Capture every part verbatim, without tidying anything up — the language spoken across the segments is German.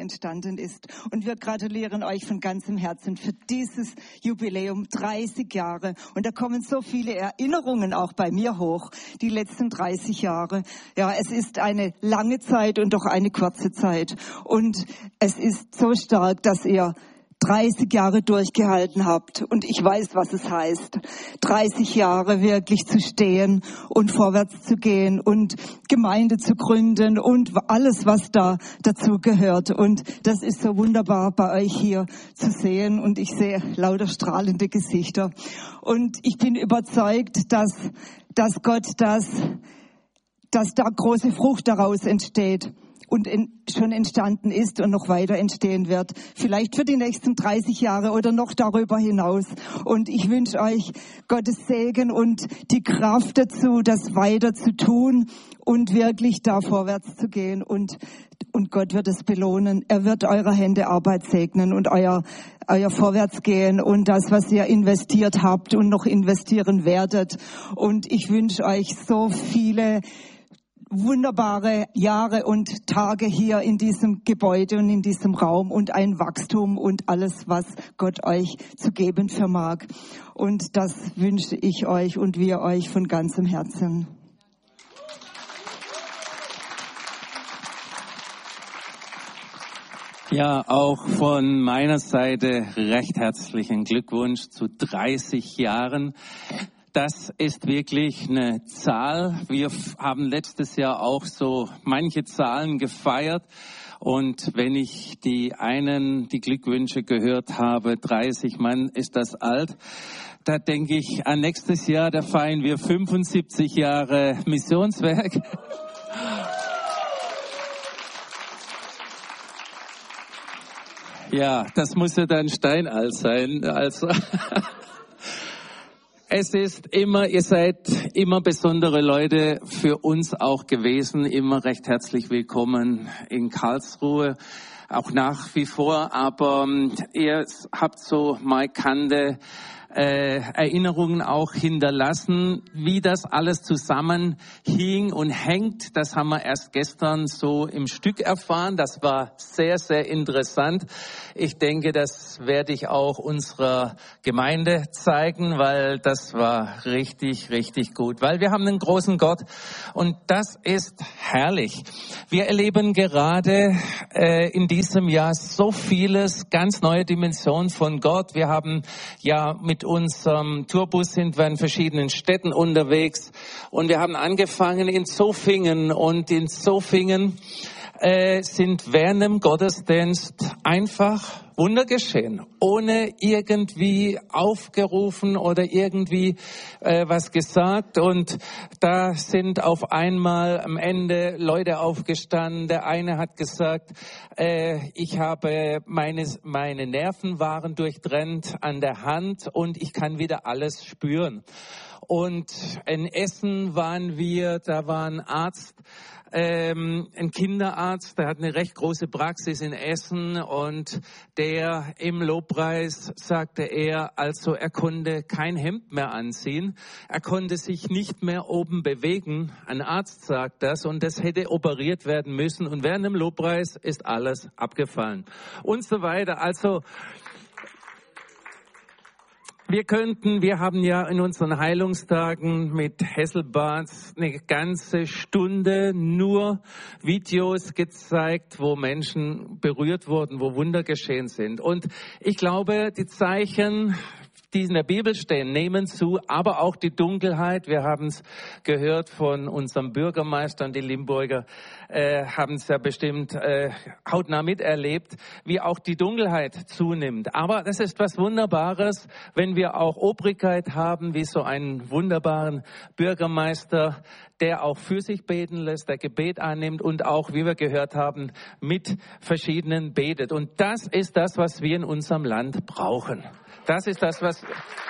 entstanden ist. Und wir gratulieren euch von ganzem Herzen für dieses Jubiläum, dreißig Jahre. Und da kommen so viele Erinnerungen auch bei mir hoch, die letzten dreißig Jahre. Ja, es ist eine lange Zeit und doch eine kurze Zeit. Und es ist so stark, dass ihr dreißig Jahre durchgehalten habt. Und ich weiß, was es heißt, dreißig Jahre wirklich zu stehen und vorwärts zu gehen und Gemeinde zu gründen und alles, was da dazu gehört. Und das ist so wunderbar bei euch hier zu sehen. Und ich sehe lauter strahlende Gesichter. Und ich bin überzeugt, dass, dass Gott das, dass da große Frucht daraus entsteht. Und in, schon entstanden ist und noch weiter entstehen wird. Vielleicht für die nächsten dreißig Jahre oder noch darüber hinaus. Und ich wünsche euch Gottes Segen und die Kraft dazu, das weiter zu tun und wirklich da vorwärts zu gehen. Und, und Gott wird es belohnen. Er wird eure Hände Arbeit segnen und euer, euer Vorwärtsgehen und das, was ihr investiert habt und noch investieren werdet. Und ich wünsche euch so viele wunderbare Jahre und Tage hier in diesem Gebäude und in diesem Raum und ein Wachstum und alles, was Gott euch zu geben vermag. Und das wünsche ich euch und wir euch von ganzem Herzen. Ja, auch von meiner Seite recht herzlichen Glückwunsch zu dreißig Jahren. Das ist wirklich eine Zahl. Wir haben letztes Jahr auch so manche Zahlen gefeiert. Und wenn ich die einen, die Glückwünsche gehört habe, dreißig Mann, ist das alt. Da denke ich an nächstes Jahr, da feiern wir fünfundsiebzig Jahre Missionswerk. Ja, das muss ja dann steinalt sein. Also es ist immer, ihr seid immer besondere Leute für uns auch gewesen, immer recht herzlich willkommen in Karlsruhe, auch nach wie vor, aber ihr habt so markante äh, Erinnerungen auch hinterlassen, wie das alles zusammenhing und hängt. Das haben wir erst gestern so im Stück erfahren. Das war sehr, sehr interessant. Ich denke, das werde ich auch unserer Gemeinde zeigen, weil das war richtig, richtig gut. Weil wir haben einen großen Gott und das ist herrlich. Wir erleben gerade äh, in diesem Jahr so vieles, ganz neue Dimensionen von Gott. Wir haben ja mit unserem Tourbus sind wir in verschiedenen Städten unterwegs und wir haben angefangen in Zofingen und in Zofingen äh, sind während dem Gottesdienst einfach Wunder geschehen, ohne irgendwie aufgerufen oder irgendwie äh, was gesagt. Und da sind auf einmal am Ende Leute aufgestanden. Der eine hat gesagt, äh, ich habe meine, meine Nerven waren durchtrennt an der Hand und ich kann wieder alles spüren. Und in Essen waren wir, da war ein Arzt, ähm, ein Kinderarzt, der hat eine recht große Praxis in Essen und der im Lobpreis sagte er, also er konnte kein Hemd mehr anziehen, er konnte sich nicht mehr oben bewegen, ein Arzt sagt das und das hätte operiert werden müssen und während dem Lobpreis ist alles abgefallen und so weiter. Also wir könnten, wir haben ja in unseren Heilungstagen mit Hesselbad eine ganze Stunde nur Videos gezeigt, wo Menschen berührt wurden, wo Wunder geschehen sind. Und ich glaube, die Zeichen, die in der Bibel stehen, nehmen zu, aber auch die Dunkelheit. Wir haben es gehört von unserem Bürgermeister und die Limburger äh, haben es ja bestimmt äh, hautnah miterlebt, wie auch die Dunkelheit zunimmt. Aber das ist was Wunderbares, wenn wir auch Obrigkeit haben, wie so einen wunderbaren Bürgermeister, der auch für sich beten lässt, der Gebet annimmt und auch, wie wir gehört haben, mit verschiedenen betet. Und das ist das, was wir in unserem Land brauchen. Das ist das, was...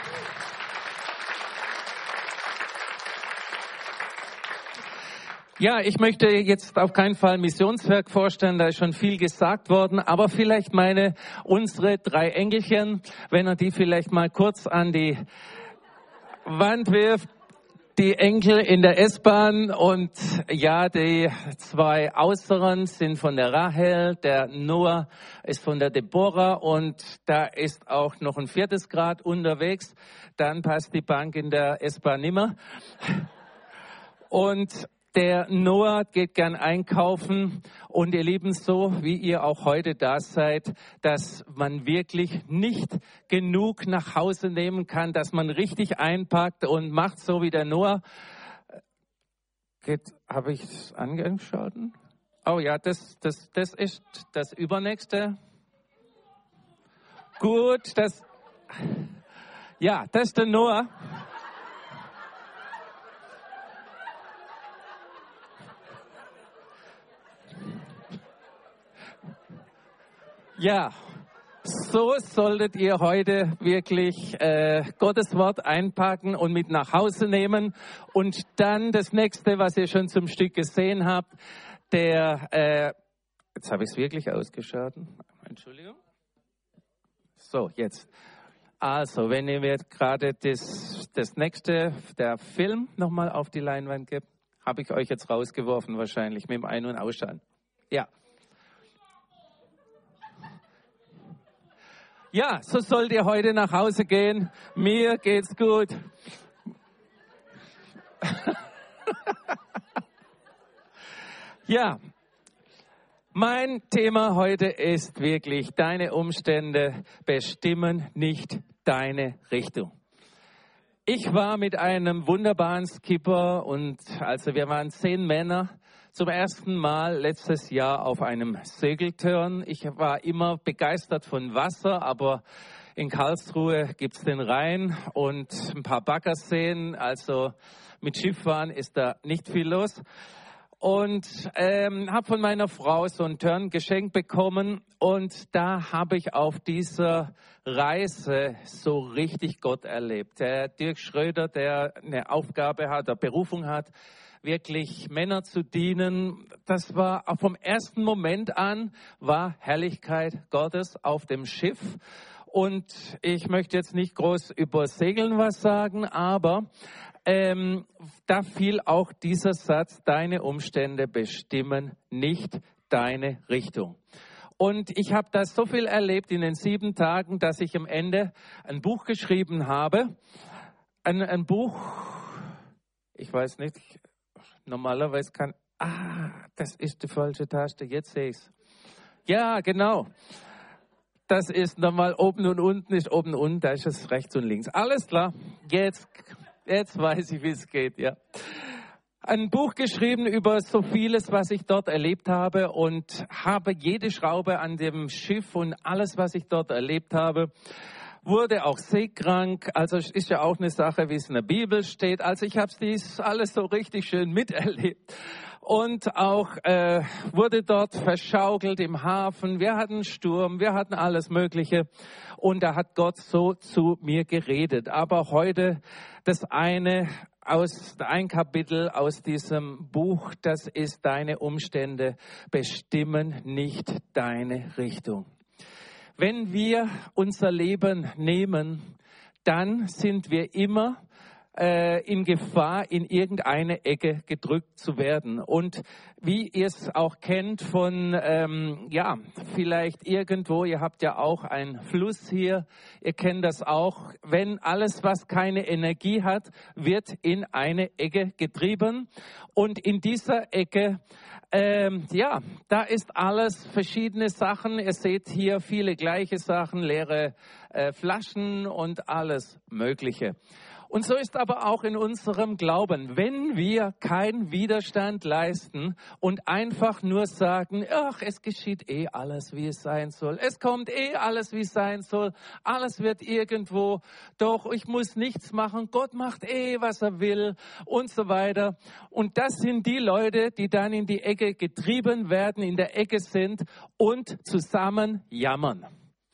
Ja, ich möchte jetzt auf keinen Fall Missionswerk vorstellen, da ist schon viel gesagt worden, aber vielleicht meine, unsere drei Engelchen, wenn er die vielleicht mal kurz an die Wand wirft. Die Enkel in der S-Bahn und ja, die zwei Äußeren sind von der Rahel, der Noah ist von der Deborah und da ist auch noch ein viertes Grad unterwegs. Dann passt die Bank in der S-Bahn nimmer. Und der Noah geht gern einkaufen und ihr Lieben, so wie ihr auch heute da seid, dass man wirklich nicht genug nach Hause nehmen kann, dass man richtig einpackt und macht so wie der Noah. Geht, habe ich es angeschaut? Oh ja, das, das, das ist das Übernächste. Gut, das, ja, das ist der Noah. Ja, so solltet ihr heute wirklich äh, Gottes Wort einpacken und mit nach Hause nehmen. Und dann das nächste, was ihr schon zum Stück gesehen habt, der, äh, jetzt habe ich es wirklich ausgeschaut. Entschuldigung. So, jetzt. Also, wenn ihr mir gerade das, das nächste, der Film nochmal auf die Leinwand gibt, habe ich euch jetzt rausgeworfen wahrscheinlich mit dem Ein- und Ausschalten. Ja. Ja, so sollt ihr heute nach Hause gehen. Mir geht's gut. Ja, mein Thema heute ist wirklich, deine Umstände bestimmen nicht deine Richtung. Ich war mit einem wunderbaren Skipper und also wir waren zehn Männer zum ersten Mal letztes Jahr auf einem Segeltörn. Ich war immer begeistert von Wasser, aber in Karlsruhe gibt's den Rhein und ein paar Baggerseen. Also mit Schifffahren ist da nicht viel los. Und ähm, habe von meiner Frau so ein Turn geschenkt bekommen. Und da habe ich auf dieser Reise so richtig Gott erlebt. Der Dirk Schröder, der eine Aufgabe hat, eine Berufung hat, wirklich Männer zu dienen. Das war auch vom ersten Moment an, war Herrlichkeit Gottes auf dem Schiff. Und ich möchte jetzt nicht groß über Segeln was sagen, aber ähm, da fiel auch dieser Satz, deine Umstände bestimmen nicht deine Richtung. Und ich habe da so viel erlebt in den sieben Tagen, dass ich am Ende ein Buch geschrieben habe. Ein, ein Buch, ich weiß nicht, normalerweise kann, ah, das ist die falsche Taste, jetzt sehe ich es. Ja, genau. Das ist normal oben und unten, ist oben und unten, da ist es rechts und links. Alles klar, jetzt, jetzt weiß ich, wie es geht, ja. Ein Buch geschrieben über so vieles, was ich dort erlebt habe und habe jede Schraube an dem Schiff und alles, was ich dort erlebt habe, wurde auch seekrank. Also es ist ja auch eine Sache, wie es in der Bibel steht. Also ich habe dies alles so richtig schön miterlebt. Und auch äh, wurde dort verschaukelt im Hafen. Wir hatten Sturm, wir hatten alles Mögliche. Und da hat Gott so zu mir geredet. Aber heute das eine aus ein Kapitel aus diesem Buch, das ist, deine Umstände bestimmen nicht deine Richtung. Wenn wir unser Leben nehmen, dann sind wir immer äh, in Gefahr, in irgendeine Ecke gedrückt zu werden. Und wie ihr es auch kennt von, ähm, ja, vielleicht irgendwo, ihr habt ja auch einen Fluss hier, ihr kennt das auch, wenn alles, was keine Energie hat, wird in eine Ecke getrieben. Und in dieser Ecke, ähm, ja, da ist alles verschiedene Sachen. Ihr seht hier viele gleiche Sachen, leere äh, Flaschen und alles Mögliche. Und so ist aber auch in unserem Glauben, wenn wir keinen Widerstand leisten und einfach nur sagen, ach, es geschieht eh alles, wie es sein soll. Es kommt eh alles, wie es sein soll. Alles wird irgendwo, doch ich muss nichts machen. Gott macht eh, was er will und so weiter. Und das sind die Leute, die dann in die Ecke getrieben werden, in der Ecke sind und zusammen jammern.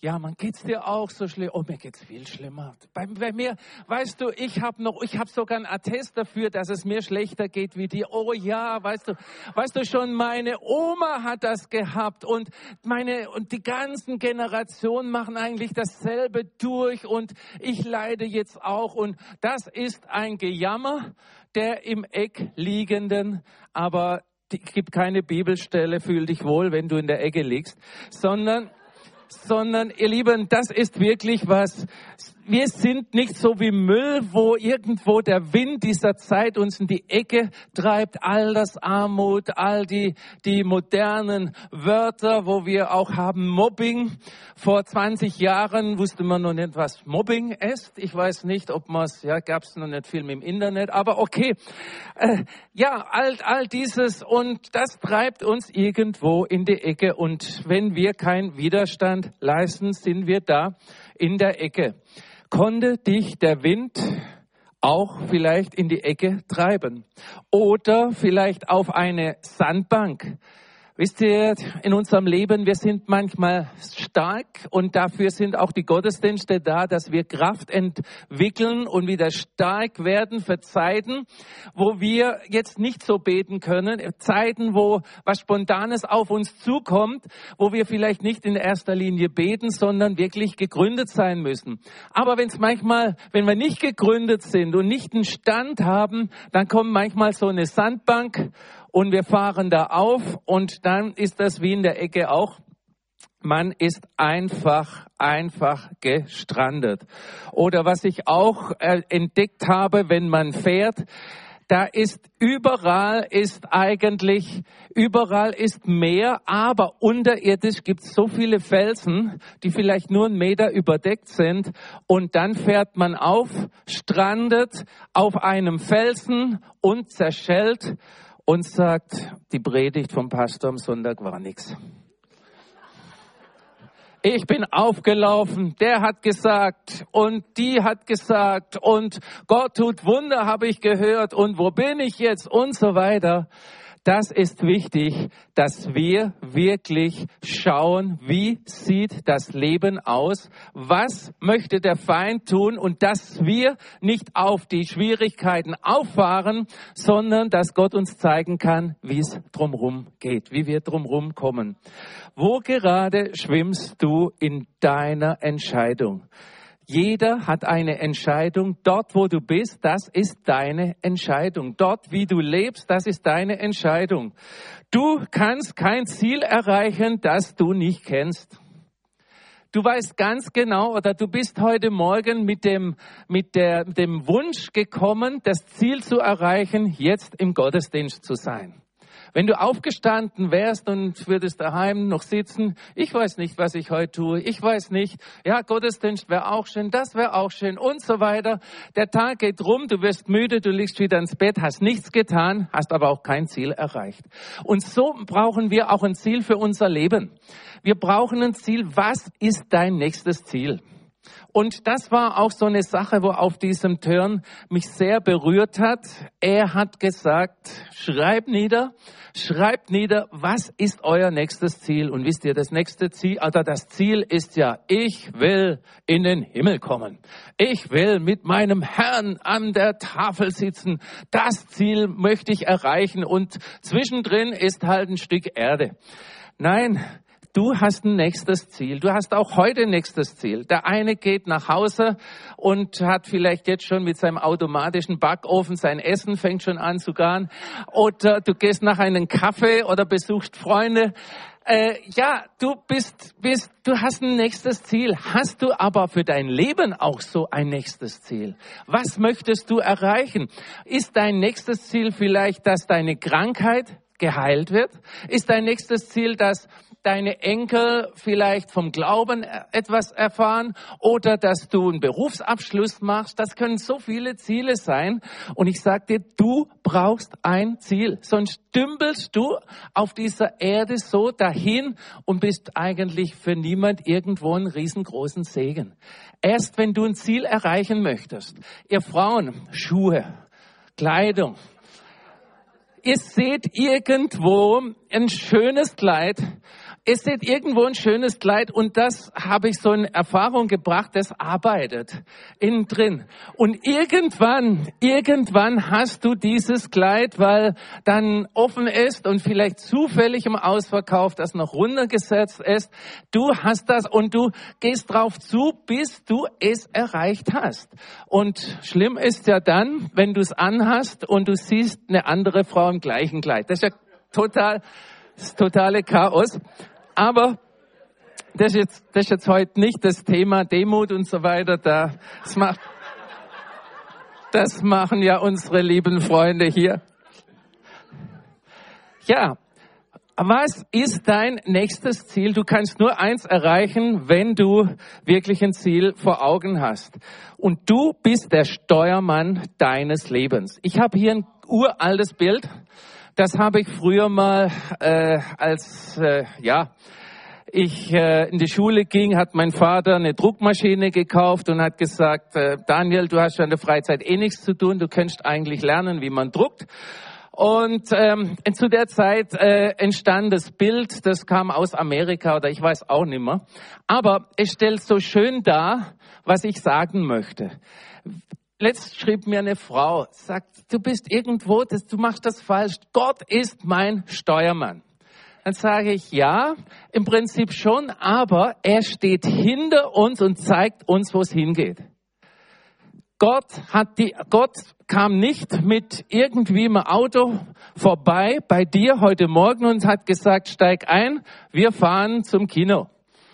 Ja, man geht's dir auch so schlimm. Oh, mir geht's viel schlimmer. Bei, bei mir, weißt du, ich habe noch, ich habe sogar einen Attest dafür, dass es mir schlechter geht wie dir. Oh ja, weißt du, weißt du schon, meine Oma hat das gehabt und meine und die ganzen Generationen machen eigentlich dasselbe durch und ich leide jetzt auch und das ist ein Gejammer der im Eck liegenden, aber es gibt keine Bibelstelle, fühl dich wohl, wenn du in der Ecke liegst, sondern sondern, ihr Lieben, das ist wirklich was, wir sind nicht so wie Müll, wo irgendwo der Wind dieser Zeit uns in die Ecke treibt, all das Armut, all die, die modernen Wörter, wo wir auch haben Mobbing. Vor zwanzig Jahren wusste man noch nicht, was Mobbing ist. Ich weiß nicht, ob man es, ja, gab es noch nicht viel im Internet, aber okay. Äh, ja, all, all dieses und das treibt uns irgendwo in die Ecke und wenn wir keinen Widerstand leisten, sind wir da in der Ecke. Konnte dich der Wind auch vielleicht in die Ecke treiben oder vielleicht auf eine Sandbank? Wisst ihr, in unserem Leben, wir sind manchmal stark und dafür sind auch die Gottesdienste da, dass wir Kraft entwickeln und wieder stark werden für Zeiten, wo wir jetzt nicht so beten können, Zeiten, wo was Spontanes auf uns zukommt, wo wir vielleicht nicht in erster Linie beten, sondern wirklich gegründet sein müssen. Aber wenn es manchmal, wenn wir nicht gegründet sind und nicht einen Stand haben, dann kommt manchmal so eine Sandbank und wir fahren da auf und dann ist das wie in der Ecke auch. Man ist einfach, einfach gestrandet. Oder was ich auch äh, entdeckt habe, wenn man fährt, da ist überall ist eigentlich, überall ist Meer, aber unterirdisch gibt es so viele Felsen, die vielleicht nur einen Meter überdeckt sind. Und dann fährt man auf, strandet auf einem Felsen und zerschellt und sagt, die Predigt vom Pastor am Sonntag war nichts. Ich bin aufgelaufen, der hat gesagt und die hat gesagt und Gott tut Wunder, habe ich gehört und wo bin ich jetzt und so weiter. Das ist wichtig, dass wir wirklich schauen, wie sieht das Leben aus, was möchte der Feind tun und dass wir nicht auf die Schwierigkeiten auffahren, sondern dass Gott uns zeigen kann, wie es drumherum geht, wie wir drumherum kommen. Wo gerade schwimmst du in deiner Entscheidung? Jeder hat eine Entscheidung. Dort, wo du bist, das ist deine Entscheidung. Dort, wie du lebst, das ist deine Entscheidung. Du kannst kein Ziel erreichen, das du nicht kennst. Du weißt ganz genau, oder du bist heute Morgen mit dem, mit der, dem Wunsch gekommen, das Ziel zu erreichen, jetzt im Gottesdienst zu sein. Wenn du aufgestanden wärst und würdest daheim noch sitzen, ich weiß nicht, was ich heute tue, ich weiß nicht, ja, Gottesdienst wäre auch schön, das wäre auch schön und so weiter. Der Tag geht rum, du wirst müde, du liegst wieder ins Bett, hast nichts getan, hast aber auch kein Ziel erreicht. Und so brauchen wir auch ein Ziel für unser Leben. Wir brauchen ein Ziel, was ist dein nächstes Ziel? Und das war auch so eine Sache, wo auf diesem Turn mich sehr berührt hat. Er hat gesagt, schreibt nieder, schreibt nieder, was ist euer nächstes Ziel? Und wisst ihr, das nächste Ziel, also das Ziel ist ja, ich will in den Himmel kommen. Ich will mit meinem Herrn an der Tafel sitzen. Das Ziel möchte ich erreichen und zwischendrin ist halt ein Stück Erde. Nein, du hast ein nächstes Ziel. Du hast auch heute ein nächstes Ziel. Der eine geht nach Hause und hat vielleicht jetzt schon mit seinem automatischen Backofen sein Essen, fängt schon an zu garen. Oder du gehst nach einem Kaffee oder besuchst Freunde. Äh, ja, du bist, bist, du hast ein nächstes Ziel. Hast du aber für dein Leben auch so ein nächstes Ziel? Was möchtest du erreichen? Ist dein nächstes Ziel vielleicht, dass deine Krankheit geheilt wird? Ist dein nächstes Ziel, dass deine Enkel vielleicht vom Glauben etwas erfahren oder dass du einen Berufsabschluss machst? Das können so viele Ziele sein. Und ich sage dir, du brauchst ein Ziel. Sonst dümpelst du auf dieser Erde so dahin und bist eigentlich für niemand irgendwo einen riesengroßen Segen. Erst wenn du ein Ziel erreichen möchtest. Ihr Frauen, Schuhe, Kleidung. Ihr seht irgendwo ein schönes Kleid. ihr seht irgendwo ein schönes Kleid und das habe ich so in Erfahrung gebracht, das arbeitet innen drin. Und irgendwann, irgendwann hast du dieses Kleid, weil dann offen ist und vielleicht zufällig im Ausverkauf das noch runtergesetzt ist. Du hast das und du gehst drauf zu, bis du es erreicht hast. Und schlimm ist ja dann, wenn du es anhast und du siehst eine andere Frau im gleichen Kleid. Das ist ja total, das totale Chaos. Aber das ist jetzt, das ist jetzt heute nicht das Thema Demut und so weiter. Da, das macht, das machen ja unsere lieben Freunde hier. Ja. Was ist dein nächstes Ziel? Du kannst nur eins erreichen, wenn du wirklich ein Ziel vor Augen hast. Und du bist der Steuermann deines Lebens. Ich habe hier ein uraltes Bild. Das habe ich früher mal äh, als, äh, ja, ich äh, in die Schule ging, hat mein Vater eine Druckmaschine gekauft und hat gesagt, äh, Daniel, du hast ja in der Freizeit eh nichts zu tun, du könntest eigentlich lernen, wie man druckt. Und ähm, zu der Zeit äh, entstand das Bild, das kam aus Amerika oder ich weiß auch nicht mehr. Aber es stellt so schön dar, was ich sagen möchte. Letzt schrieb mir eine Frau, sagt, du bist irgendwo, das, du machst das falsch. Gott ist mein Steuermann. Dann sage ich, ja, im Prinzip schon, aber er steht hinter uns und zeigt uns, wo es hingeht. Gott hat die, Gott kam nicht mit irgendwie im Auto vorbei bei dir heute Morgen und hat gesagt, steig ein, wir fahren zum Kino.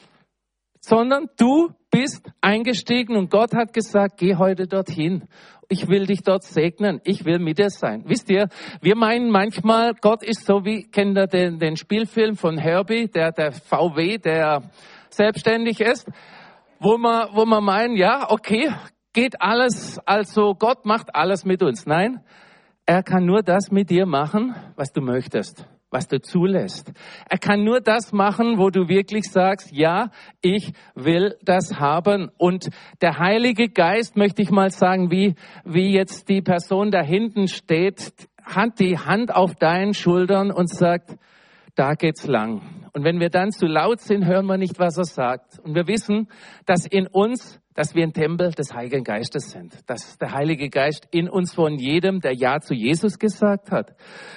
Sondern du bist eingestiegen und Gott hat gesagt, geh heute dorthin. Ich will dich dort segnen. Ich will mit dir sein. Wisst ihr, wir meinen manchmal, Gott ist so wie, kennt ihr den, den Spielfilm von Herbie, der, der V W, der selbstständig ist, wo man, wo man meinen, ja, okay, geht alles, also Gott macht alles mit uns. Nein, er kann nur das mit dir machen, was du möchtest, was du zulässt. Er kann nur das machen, wo du wirklich sagst, ja, ich will das haben. Und der Heilige Geist, möchte ich mal sagen, wie, wie jetzt die Person da hinten steht, hat die Hand auf deinen Schultern und sagt, da geht's lang. Und wenn wir dann zu laut sind, hören wir nicht, was er sagt. Und wir wissen, dass in uns, dass wir ein Tempel des Heiligen Geistes sind. Dass der Heilige Geist in uns von jedem, der Ja zu Jesus gesagt hat.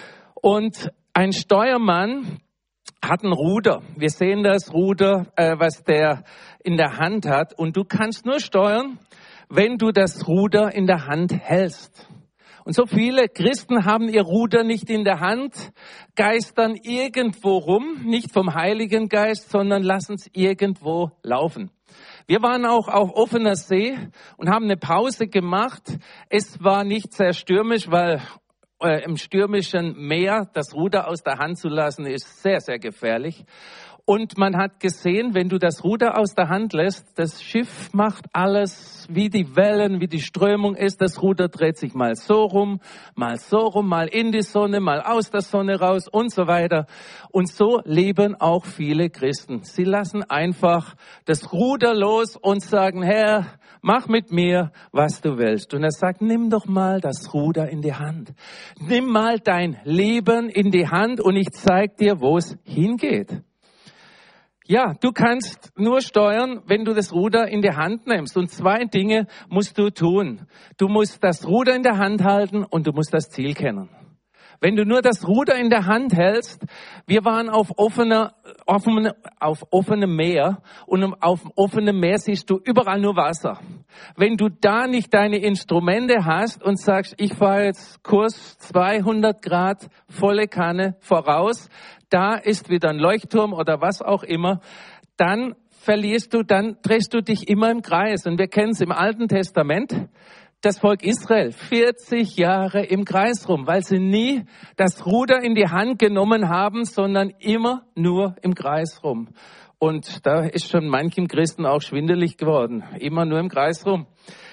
Und ein Steuermann hat ein Ruder. Wir sehen das Ruder, äh, was der in der Hand hat. Und du kannst nur steuern, wenn du das Ruder in der Hand hältst. Und so viele Christen haben ihr Ruder nicht in der Hand, geistern irgendwo rum, nicht vom Heiligen Geist, sondern lassen es irgendwo laufen. Wir waren auch auf offener See und haben eine Pause gemacht. Es war nicht sehr stürmisch, weil äh, im stürmischen Meer das Ruder aus der Hand zu lassen, ist sehr, sehr gefährlich. Und man hat gesehen, wenn du das Ruder aus der Hand lässt, das Schiff macht alles, wie die Wellen, wie die Strömung ist. Das Ruder dreht sich mal so rum, mal so rum, mal in die Sonne, mal aus der Sonne raus und so weiter. Und so leben auch viele Christen. Sie lassen einfach das Ruder los und sagen, Herr, mach mit mir, was du willst. Und er sagt, nimm doch mal das Ruder in die Hand. Nimm mal dein Leben in die Hand und ich zeig dir, wo es hingeht. Ja, du kannst nur steuern, wenn du das Ruder in die Hand nimmst. Und zwei Dinge musst du tun. Du musst das Ruder in der Hand halten und du musst das Ziel kennen. Wenn du nur das Ruder in der Hand hältst, wir waren auf offener, offene, auf offenem Meer und auf offenem Meer siehst du überall nur Wasser. Wenn du da nicht deine Instrumente hast und sagst, ich fahre jetzt Kurs zweihundert Grad, volle Kanne voraus, da ist wieder ein Leuchtturm oder was auch immer, dann verlierst du, dann drehst du dich immer im Kreis. Und wir kennen es im Alten Testament, das Volk Israel, vierzig Jahre im Kreis rum, weil sie nie das Ruder in die Hand genommen haben, sondern immer nur im Kreis rum. Und da ist schon manchem Christen auch schwindelig geworden, immer nur im Kreis rum.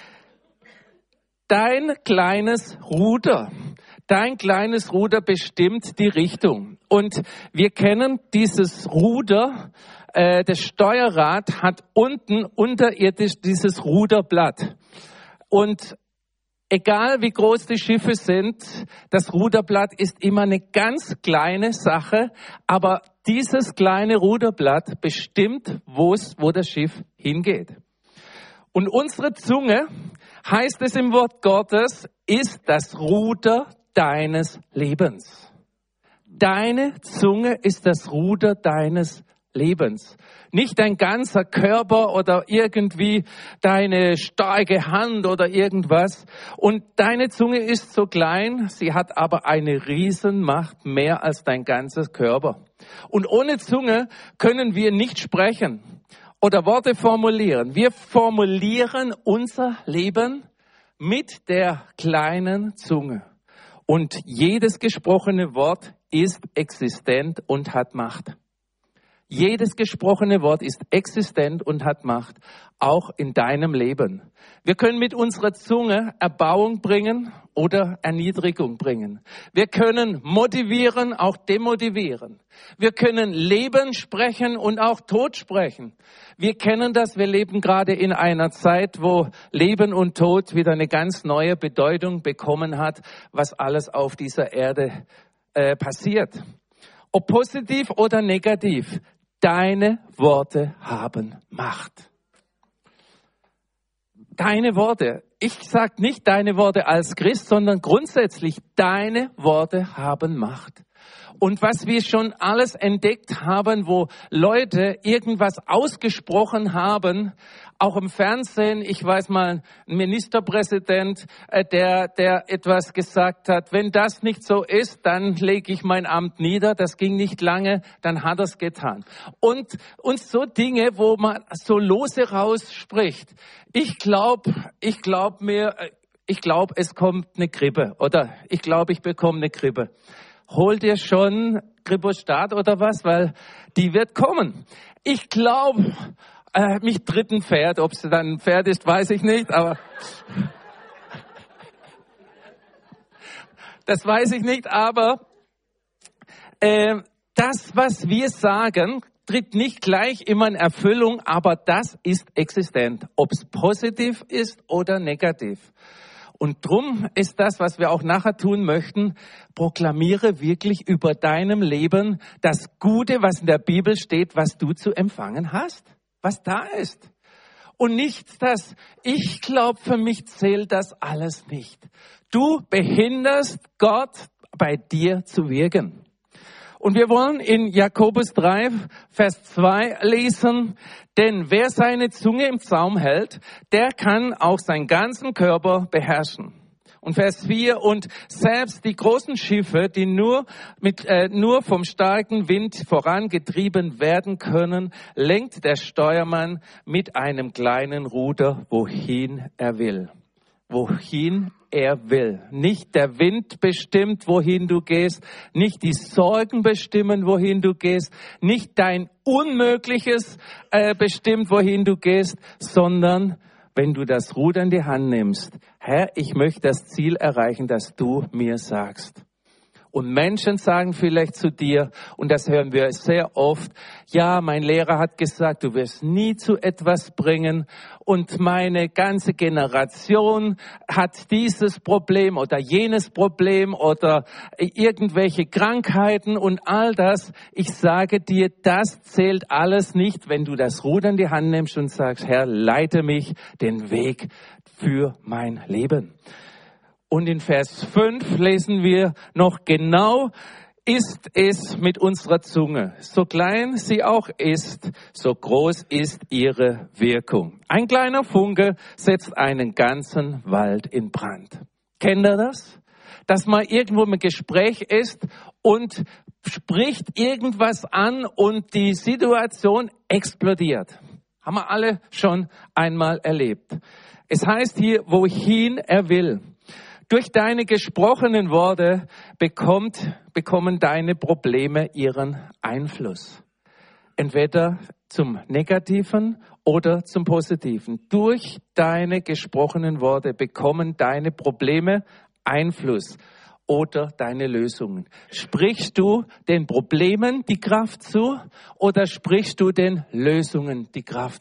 Dein kleines Ruder, dein kleines Ruder bestimmt die Richtung. Und wir kennen dieses Ruder, äh, das Steuerrad hat unten unterirdisch dieses Ruderblatt. Und Egal wie groß die Schiffe sind, das Ruderblatt ist immer eine ganz kleine Sache, aber dieses kleine Ruderblatt bestimmt, wo es, wo das Schiff hingeht. Und unsere Zunge, heißt es im Wort Gottes, ist das Ruder deines Lebens. Deine Zunge ist das Ruder deines Lebens. Nicht dein ganzer Körper oder irgendwie deine starke Hand oder irgendwas. Und deine Zunge ist so klein, sie hat aber eine Riesenmacht, mehr als dein ganzes Körper. Und ohne Zunge können wir nicht sprechen oder Worte formulieren. Wir formulieren unser Leben mit der kleinen Zunge. Und jedes gesprochene Wort ist existent und hat Macht. Jedes gesprochene Wort ist existent und hat Macht, auch in deinem Leben. Wir können mit unserer Zunge Erbauung bringen oder Erniedrigung bringen. Wir können motivieren, auch demotivieren. Wir können Leben sprechen und auch Tod sprechen. Wir kennen das, wir leben gerade in einer Zeit, wo Leben und Tod wieder eine ganz neue Bedeutung bekommen hat, was alles auf dieser Erde äh, passiert. Ob positiv oder negativ. Deine Worte haben Macht. Deine Worte. Ich sage nicht deine Worte als Christ, sondern grundsätzlich deine Worte haben Macht. Und was wir schon alles entdeckt haben, wo Leute irgendwas ausgesprochen haben, auch im Fernsehen, ich weiß mal, ein Ministerpräsident, der, der etwas gesagt hat, wenn das nicht so ist, dann lege ich mein Amt nieder. Das ging nicht lange, dann hat er es getan. Und, und so Dinge, wo man so lose rausspricht. Ich glaube, ich glaube mir, ich glaube, es kommt eine Grippe oder ich glaube, ich bekomme eine Grippe. Hol dir schon Gripostat oder was, weil die wird kommen. Ich glaube, äh, mich tritt ein Pferd. Ob es dann ein Pferd ist, weiß ich nicht, aber das weiß ich nicht. Aber äh, das, was wir sagen, tritt nicht gleich immer in Erfüllung, aber das ist existent, ob es positiv ist oder negativ. Und drum ist das, was wir auch nachher tun möchten, proklamiere wirklich über deinem Leben das Gute, was in der Bibel steht, was du zu empfangen hast, was da ist. Und nicht das, ich glaube, für mich zählt das alles nicht. Du behinderst Gott, bei dir zu wirken. Und wir wollen in Jakobus drei, Vers zwei lesen, denn wer seine Zunge im Zaum hält, der kann auch seinen ganzen Körper beherrschen. Und Vers vier, und selbst die großen Schiffe, die nur mit äh, nur vom starken Wind vorangetrieben werden können, lenkt der Steuermann mit einem kleinen Ruder, wohin er will. Wohin er will. Nicht der Wind bestimmt, wohin du gehst, nicht die Sorgen bestimmen, wohin du gehst, nicht dein Unmögliches äh, bestimmt, wohin du gehst, sondern wenn du das Ruder in die Hand nimmst, Herr, ich möchte das Ziel erreichen, das du mir sagst. Und Menschen sagen vielleicht zu dir, und das hören wir sehr oft, ja, mein Lehrer hat gesagt, du wirst nie zu etwas bringen und meine ganze Generation hat dieses Problem oder jenes Problem oder irgendwelche Krankheiten und all das. Ich sage dir, das zählt alles nicht, wenn du das Ruder in die Hand nimmst und sagst, Herr, leite mich den Weg für mein Leben. Und in Vers fünf lesen wir noch, genau ist es mit unserer Zunge. So klein sie auch ist, so groß ist ihre Wirkung. Ein kleiner Funke setzt einen ganzen Wald in Brand. Kennt ihr das? Dass man irgendwo im Gespräch ist und spricht irgendwas an und die Situation explodiert. Haben wir alle schon einmal erlebt. Es heißt hier, wohin er will. Durch deine gesprochenen Worte bekommt, bekommen deine Probleme ihren Einfluss. Entweder zum Negativen oder zum Positiven. Durch deine gesprochenen Worte bekommen deine Probleme Einfluss oder deine Lösungen. Sprichst du den Problemen die Kraft zu oder sprichst du den Lösungen die Kraft zu?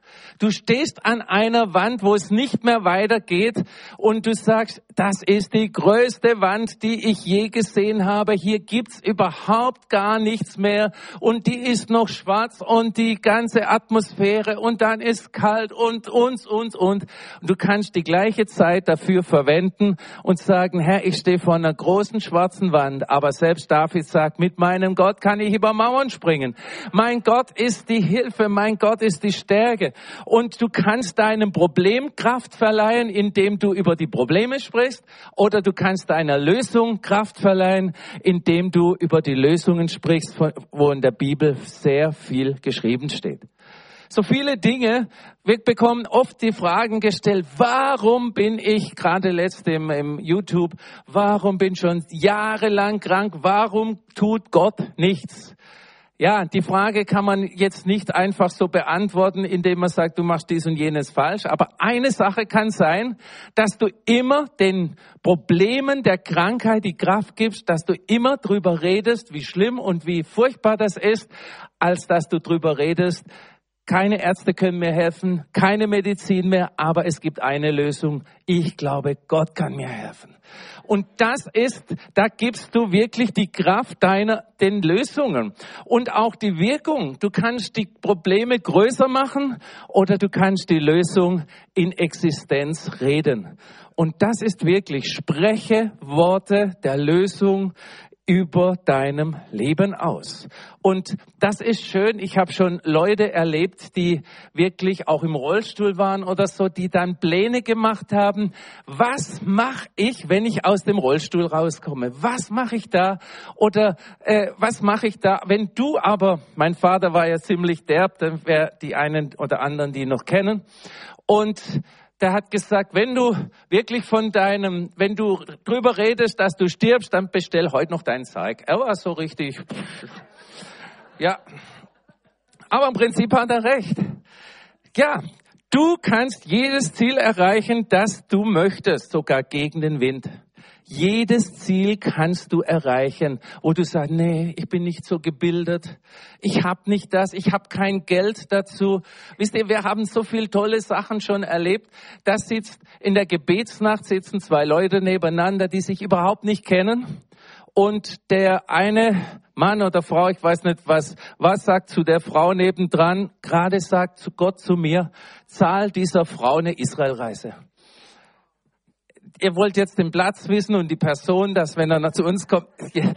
Du stehst an einer Wand, wo es nicht mehr weitergeht und du sagst, das ist die größte Wand, die ich je gesehen habe. Hier gibt's überhaupt gar nichts mehr und die ist noch schwarz und die ganze Atmosphäre und dann ist kalt und uns, uns, und. Und du kannst die gleiche Zeit dafür verwenden und sagen, Herr, ich stehe vor einer großen schwarzen Wand, aber selbst David sagt, mit meinem Gott kann ich über Mauern springen. Mein Gott ist die Hilfe, mein Gott ist die Stärke. Und du kannst deinem Problem Kraft verleihen, indem du über die Probleme sprichst, oder du kannst deiner Lösung Kraft verleihen, indem du über die Lösungen sprichst, wo in der Bibel sehr viel geschrieben steht. So viele Dinge, wir bekommen oft die Fragen gestellt, warum bin ich, gerade letzte im, im YouTube, warum bin ich schon jahrelang krank, warum tut Gott nichts? Ja, die Frage kann man jetzt nicht einfach so beantworten, indem man sagt, du machst dies und jenes falsch. Aber eine Sache kann sein, dass du immer den Problemen der Krankheit die Kraft gibst, dass du immer drüber redest, wie schlimm und wie furchtbar das ist, als dass du drüber redest, keine Ärzte können mir helfen, keine Medizin mehr, aber es gibt eine Lösung. Ich glaube, Gott kann mir helfen. Und das ist, da gibst du wirklich die Kraft deiner, den Lösungen und auch die Wirkung. Du kannst die Probleme größer machen oder du kannst die Lösung in Existenz reden. Und das ist wirklich, spreche Worte der Lösung über deinem Leben aus. Und das ist schön. Ich habe schon Leute erlebt, die wirklich auch im Rollstuhl waren oder so, die dann Pläne gemacht haben. Was mache ich, wenn ich aus dem Rollstuhl rauskomme? Was mache ich da? Oder äh, was mache ich da? Wenn du aber, mein Vater war ja ziemlich derb, dann wäre die einen oder anderen, die ihn noch kennen. Und der hat gesagt, wenn du wirklich von deinem, wenn du drüber redest, dass du stirbst, dann bestell heute noch deinen Sarg. Er war so richtig, ja. Aber im Prinzip hat er recht. Ja, du kannst jedes Ziel erreichen, das du möchtest, sogar gegen den Wind. Jedes Ziel kannst du erreichen, wo du sagst, nee, ich bin nicht so gebildet, ich habe nicht das, ich habe kein Geld dazu. Wisst ihr, wir haben so viele tolle Sachen schon erlebt. Da sitzt in der Gebetsnacht sitzen zwei Leute nebeneinander, die sich überhaupt nicht kennen. Und der eine Mann oder Frau, ich weiß nicht was, was sagt zu der Frau nebendran, gerade sagt zu Gott zu mir, zahl dieser Frau eine Israelreise. Ihr wollt jetzt den Platz wissen und die Person, dass wenn er noch zu uns kommt.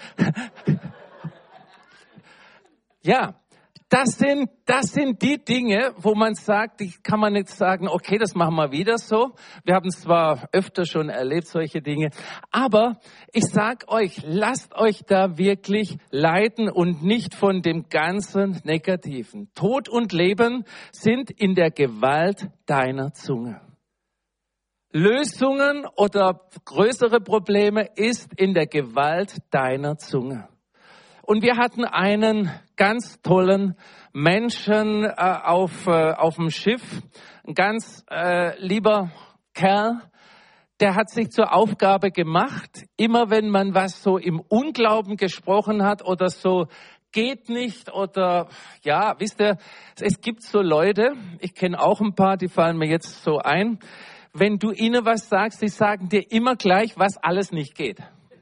Ja, das sind, das sind die Dinge, wo man sagt, die kann man nicht sagen, okay, das machen wir wieder so. Wir haben es zwar öfter schon erlebt, solche Dinge, aber ich sag euch, lasst euch da wirklich leiten und nicht von dem ganzen Negativen. Tod und Leben sind in der Gewalt deiner Zunge. Lösungen oder größere Probleme ist in der Gewalt deiner Zunge. Und wir hatten einen ganz tollen Menschen äh, auf, äh, auf dem Schiff, ein ganz äh, lieber Kerl, der hat sich zur Aufgabe gemacht, immer wenn man was so im Unglauben gesprochen hat oder so, geht nicht oder, ja, wisst ihr, es gibt so Leute, ich kenne auch ein paar, die fallen mir jetzt so ein, wenn du ihnen was sagst, sie sagen dir immer gleich, was alles nicht geht.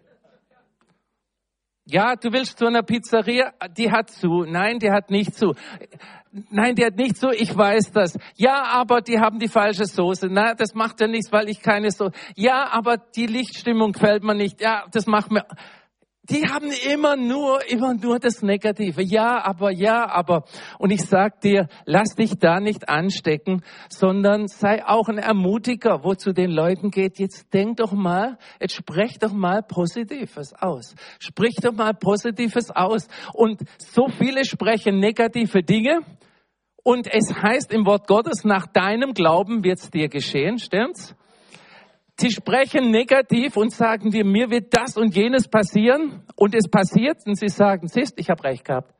Ja, du willst zu einer Pizzeria, die hat zu. Nein, die hat nicht zu. Nein, die hat nicht zu, ich weiß das. Ja, aber die haben die falsche Soße. Na, das macht ja nichts, weil ich keine Soße. Ja, aber die Lichtstimmung gefällt mir nicht. Ja, das macht mir... Die haben immer nur, immer nur das Negative. Ja, aber, ja, aber. Und ich sag dir, lass dich da nicht anstecken, sondern sei auch ein Ermutiger, wo zu den Leuten geht, jetzt denk doch mal, jetzt sprech doch mal Positives aus. Sprich doch mal Positives aus. Und so viele sprechen negative Dinge. Und es heißt im Wort Gottes, nach deinem Glauben wird's dir geschehen, stimmt's? Sie sprechen negativ und sagen dir, mir wird das und jenes passieren und es passiert und sie sagen, siehst, ich habe recht gehabt.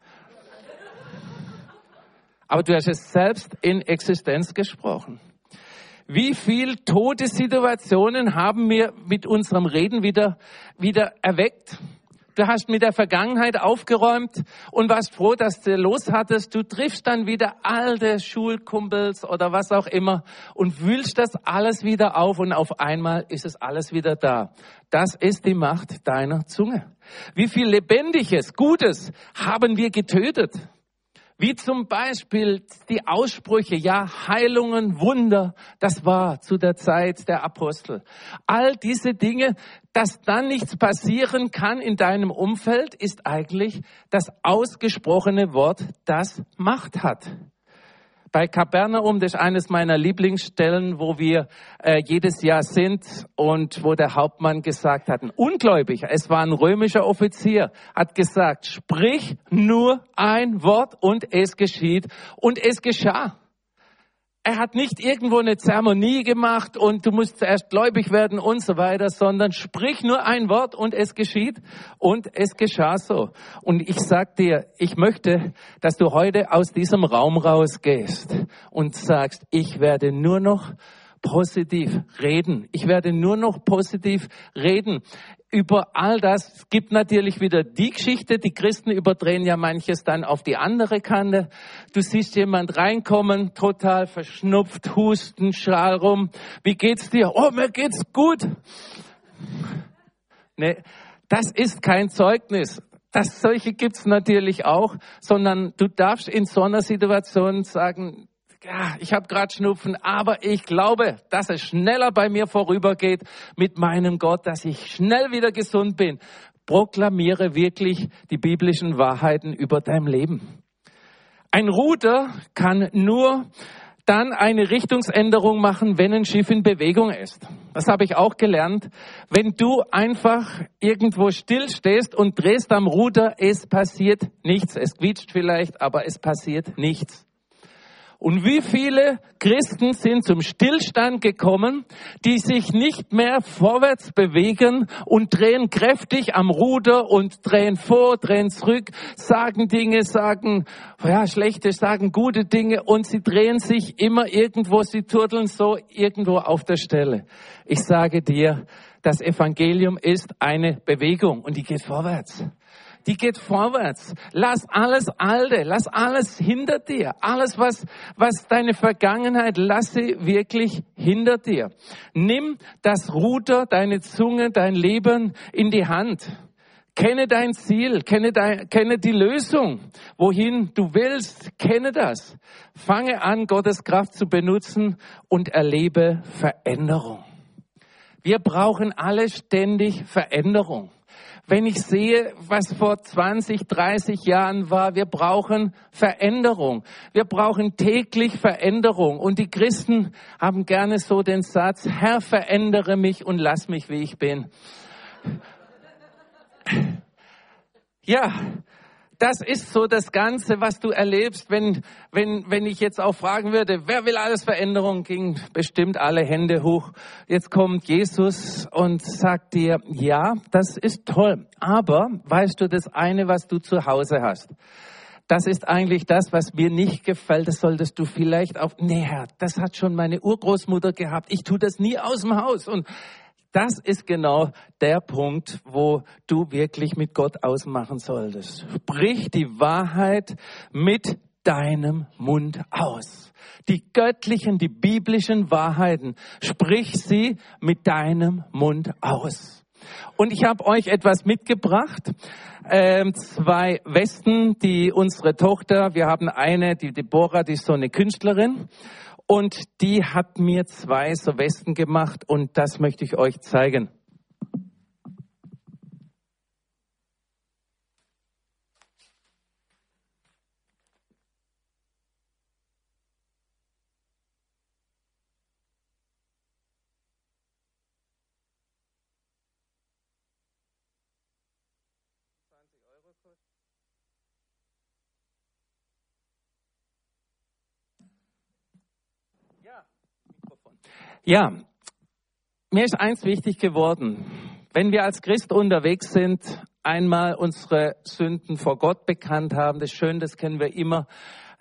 Aber du hast es selbst in Existenz gesprochen. Wie viel Todessituationen haben wir mit unserem Reden wieder, wieder erweckt? du hast mit der Vergangenheit aufgeräumt und warst froh, dass du los hattest. Du triffst dann wieder alte Schulkumpels oder was auch immer und wühlst das alles wieder auf und auf einmal ist es alles wieder da. Das ist die Macht deiner Zunge. Wie viel Lebendiges, Gutes haben wir getötet? Wie zum Beispiel die Aussprüche, ja, Heilungen, Wunder, das war zu der Zeit der Apostel. All diese Dinge, dass dann nichts passieren kann in deinem Umfeld, ist eigentlich das ausgesprochene Wort, das Macht hat. Bei Kapernaum, das ist eines meiner Lieblingsstellen, wo wir äh, jedes Jahr sind und wo der Hauptmann gesagt hat, ein Ungläubiger, es war ein römischer Offizier, hat gesagt, sprich nur ein Wort und es geschieht. Und es geschah. Er hat nicht irgendwo eine Zeremonie gemacht und du musst zuerst gläubig werden und so weiter, sondern sprich nur ein Wort und es geschieht und es geschah so. Und ich sag dir, ich möchte, dass du heute aus diesem Raum rausgehst und sagst, ich werde nur noch positiv reden. Ich werde nur noch positiv reden über all das. Es gibt natürlich wieder die Geschichte, die Christen überdrehen ja manches dann auf die andere Kante. Du siehst jemand reinkommen, total verschnupft, husten, schal rum. Wie geht's dir? Oh, mir geht's gut. Nee, das ist kein Zeugnis. Das, solche gibt's natürlich auch, sondern du darfst in so einer Situation sagen, ja, ich habe gerade Schnupfen, aber ich glaube, dass es schneller bei mir vorübergeht mit meinem Gott, dass ich schnell wieder gesund bin. Proklamiere wirklich die biblischen Wahrheiten über dein Leben. Ein Ruder kann nur dann eine Richtungsänderung machen, wenn ein Schiff in Bewegung ist. Das habe ich auch gelernt. Wenn du einfach irgendwo stillstehst und drehst am Ruder, es passiert nichts. Es quietscht vielleicht, aber es passiert nichts. Und wie viele Christen sind zum Stillstand gekommen, die sich nicht mehr vorwärts bewegen und drehen kräftig am Ruder und drehen vor, drehen zurück, sagen Dinge, sagen ja schlechte, sagen gute Dinge und sie drehen sich immer irgendwo, sie turteln so irgendwo auf der Stelle. Ich sage dir, das Evangelium ist eine Bewegung und die geht vorwärts. Die geht vorwärts. Lass alles Alte, lass alles hinter dir. Alles, was, was deine Vergangenheit, lass sie wirklich hinter dir. Nimm das Ruder, deine Zunge, dein Leben in die Hand. Kenne dein Ziel, kenne, dein, kenne die Lösung, wohin du willst, kenne das. Fange an, Gottes Kraft zu benutzen und erlebe Veränderung. Wir brauchen alle ständig Veränderung. Wenn ich sehe, was vor zwanzig, dreißig Jahren war, wir brauchen Veränderung. Wir brauchen täglich Veränderung. Und die Christen haben gerne so den Satz, Herr, verändere mich und lass mich, wie ich bin. Ja, das ist so das Ganze, was du erlebst, wenn, wenn, wenn ich jetzt auch fragen würde, wer will alles Veränderung, ging bestimmt alle Hände hoch. Jetzt kommt Jesus und sagt dir, ja, das ist toll, aber weißt du das eine, was du zu Hause hast? Das ist eigentlich das, was mir nicht gefällt. Das solltest du vielleicht auch, nee, Herr, das hat schon meine Urgroßmutter gehabt. Ich tue das nie aus dem Haus. Und das ist genau der Punkt, wo du wirklich mit Gott ausmachen solltest. Sprich die Wahrheit mit deinem Mund aus. Die göttlichen, die biblischen Wahrheiten, sprich sie mit deinem Mund aus. Und ich habe euch etwas mitgebracht, ähm, zwei Westen, die unsere Tochter, wir haben eine, die Deborah, die ist so eine Künstlerin. Und die hat mir zwei so Westen gemacht und das möchte ich euch zeigen. Ja, mir ist eins wichtig geworden. Wenn wir als Christ unterwegs sind, einmal unsere Sünden vor Gott bekannt haben, das ist schön, das können wir immer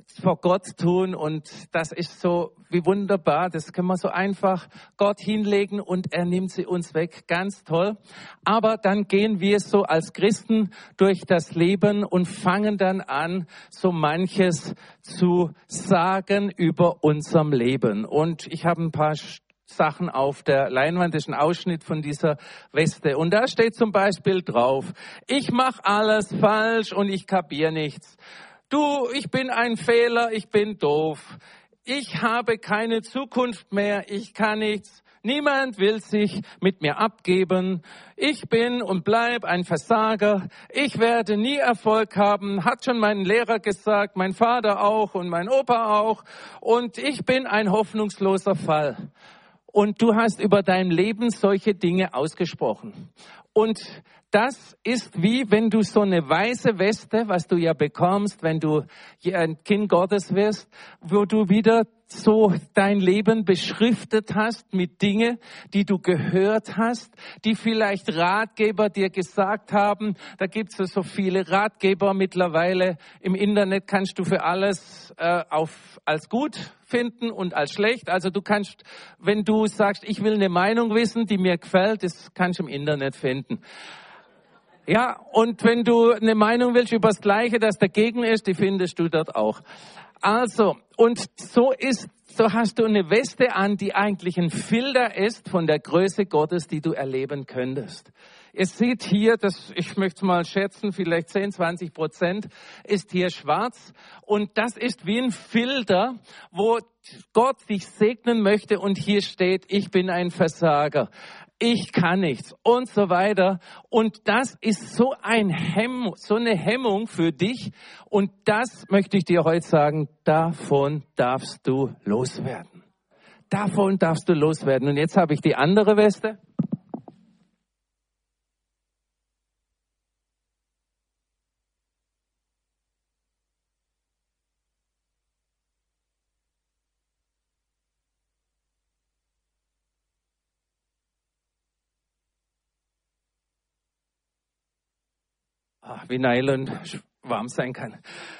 vor Gott tun und das ist so wie wunderbar. Das können wir so einfach Gott hinlegen und er nimmt sie uns weg. Ganz toll. Aber dann gehen wir so als Christen durch das Leben und fangen dann an, so manches zu sagen über unserem Leben. Und ich habe ein paar Sachen auf der Leinwand, das ist ein Ausschnitt von dieser Weste. Und da steht zum Beispiel drauf, ich mache alles falsch und ich kapiere nichts. Du, ich bin ein Fehler, ich bin doof. Ich habe keine Zukunft mehr, ich kann nichts. Niemand will sich mit mir abgeben. Ich bin und bleib ein Versager. Ich werde nie Erfolg haben, hat schon mein Lehrer gesagt, mein Vater auch und mein Opa auch. Und ich bin ein hoffnungsloser Fall. Und du hast über dein Leben solche Dinge ausgesprochen. Und das ist wie, wenn du so eine weiße Weste, was du ja bekommst, wenn du ein Kind Gottes wirst, wo du wieder so dein Leben beschriftet hast mit Dingen, die du gehört hast, die vielleicht Ratgeber dir gesagt haben. Da gibt es so viele Ratgeber mittlerweile. Im Internet kannst du für alles äh, auf, als gut finden und als schlecht. Also du kannst, wenn du sagst, ich will eine Meinung wissen, die mir gefällt, das kannst du im Internet finden. Ja, und wenn du eine Meinung willst über das Gleiche, das dagegen ist, die findest du dort auch. Also, und so ist, so hast du eine Weste an, die eigentlich ein Filter ist von der Größe Gottes, die du erleben könntest. Ihr seht hier, das, ich möchte mal schätzen, vielleicht zehn, zwanzig Prozent ist hier schwarz. Und das ist wie ein Filter, wo Gott dich segnen möchte und hier steht, ich bin ein Versager. Ich kann nichts und so weiter. Und das ist so ein Hemm, so eine Hemmung für dich. Und das möchte ich dir heute sagen, davon darfst du loswerden. Davon darfst du loswerden. Und jetzt habe ich die andere Weste. Wie Nylon warm sein kann.